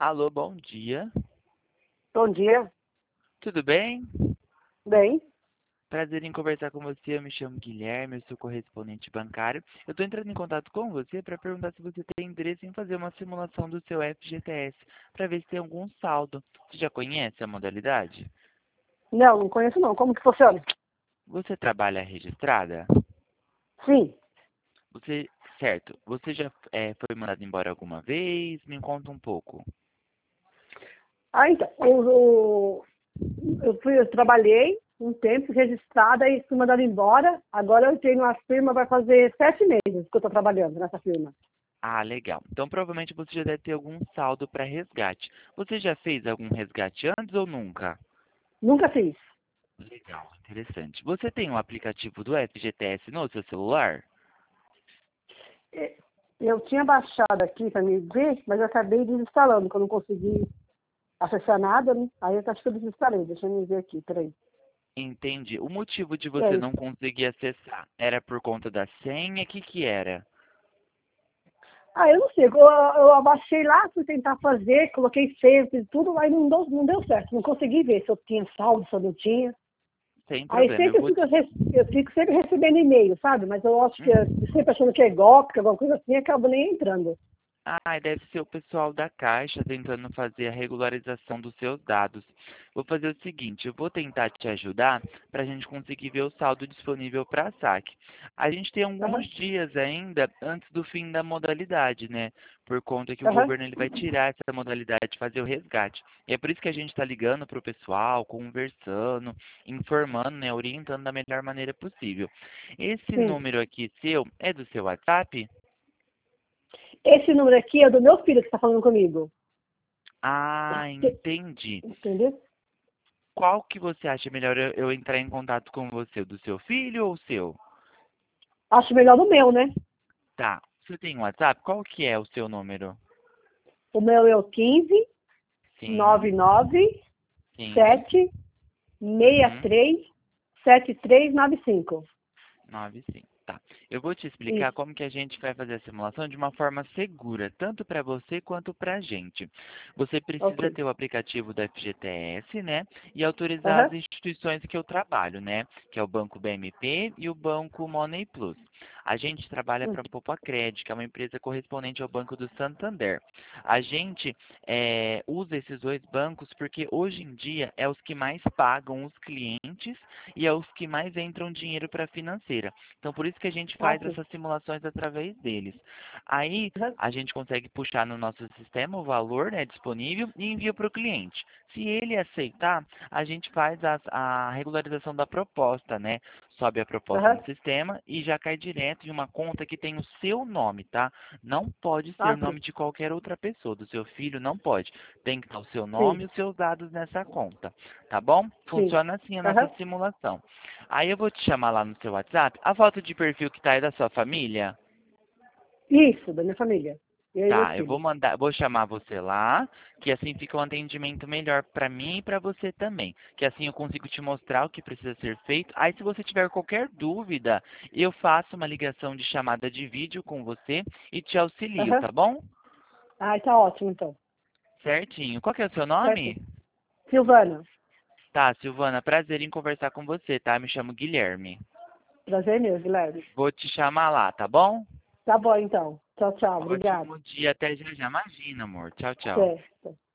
Alô, bom dia. Bom dia. Tudo bem? Bem, Prazer em conversar com você. Eu me chamo Guilherme, eu sou correspondente bancário. Eu estou entrando em contato com você para perguntar se você tem interesse em fazer uma simulação do seu FGTS, para ver se tem algum saldo. Você já conhece a modalidade? não conheço não. Como que funciona? Você trabalha registrada? Sim. Certo. Você já foi mandado embora alguma vez? Me conta um pouco. Então, eu trabalhei um tempo registrada e fui mandada embora. Agora eu tenho uma firma, vai fazer 7 meses que eu estou trabalhando nessa firma. Ah, legal. Então provavelmente você já deve ter algum saldo para resgate. Você já fez algum resgate antes ou nunca? Nunca fiz. Legal, interessante. Você tem um aplicativo do FGTS no seu celular? É, Eu tinha baixado aqui para me ver, mas eu acabei desinstalando, porque eu não consegui acessar nada, né? Aí eu acho que eu desinstalei. Deixa eu me ver aqui, peraí. Entendi. O motivo de você É, não conseguir acessar era por conta da senha? O que que era? eu não sei, eu abaixei lá, fui tentar fazer, coloquei senha, fiz tudo, mas não deu certo. Não consegui ver se eu tinha saldo, se eu não tinha. Sem Aí problema, eu sempre vou te... eu fico sempre recebendo e-mail, sabe? Mas eu acho que sempre achando que é golpe, que é alguma coisa assim, acabo nem entrando. Ah, deve ser o pessoal da Caixa tentando fazer a regularização dos seus dados. Vou fazer o seguinte, eu vou tentar te ajudar para a gente conseguir ver o saldo disponível para saque. A gente tem alguns Aham, dias ainda antes do fim da modalidade, né? Por conta que o aham, governo ele vai tirar essa modalidade de fazer o resgate. E é por isso que a gente está ligando para o pessoal, conversando, informando, né? Orientando da melhor maneira possível. Esse sim. número aqui seu é do seu WhatsApp? Esse número aqui é do meu filho que está falando comigo. Ah, entendi. Entendeu? Qual que você acha melhor eu entrar em contato com você, do seu filho ou o seu? Acho melhor no meu, né? Tá. Você tem um WhatsApp? Qual que é o seu número? O meu é o 15 Sim, 99 sim. 7 Uhum. 63 7395. 95. Tá. Eu vou te explicar Isso. como que a gente vai fazer a simulação de uma forma segura, tanto para você quanto para a gente. Você Ok. precisa ter o aplicativo da FGTS, né? E autorizar as Aham, instituições que eu trabalho, né? Que é o Banco BMP e o Banco Money Plus. A gente trabalha para a Popacred, que é uma empresa correspondente ao Banco do Santander. A gente usa esses dois bancos porque hoje em dia é os que mais pagam os clientes e é os que mais entram dinheiro para a financeira. Então, por isso que a gente faz ok. essas simulações através deles. Aí, Aham, a gente consegue puxar no nosso sistema o valor, né, disponível e envia para o cliente. Se ele aceitar, a gente faz a regularização da proposta, né? Sobe a proposta aham, no sistema e já cai direto em uma conta que tem o seu nome, tá? Não pode ser o ok. nome de qualquer outra pessoa, do seu filho não pode. Tem que estar o seu Sim, nome e os seus dados nessa conta, tá bom? sim. Funciona assim a nossa Aham. simulação. Aí eu vou te chamar lá no seu WhatsApp. A foto de perfil que tá aí da sua família? Isso, da minha família. Eu e meu Tá, eu vou filho. mandar, vou chamar você lá, que assim fica um atendimento melhor para mim e para você também. Que assim eu consigo te mostrar o que precisa ser feito. Aí se você tiver qualquer dúvida, eu faço uma ligação de chamada de vídeo com você e te auxilio, Aham. tá bom? Tá ótimo, então. Certinho. Qual que é o seu Certo. nome? Silvana, Tá, Silvana, prazer em conversar com você, tá? Me chamo Guilherme. prazer meu, Guilherme. Vou te chamar lá, tá bom? Tá bom, então. Tchau, tchau. Obrigada. Ótimo dia, até já já. Imagina, amor. Tchau, tchau. Certo.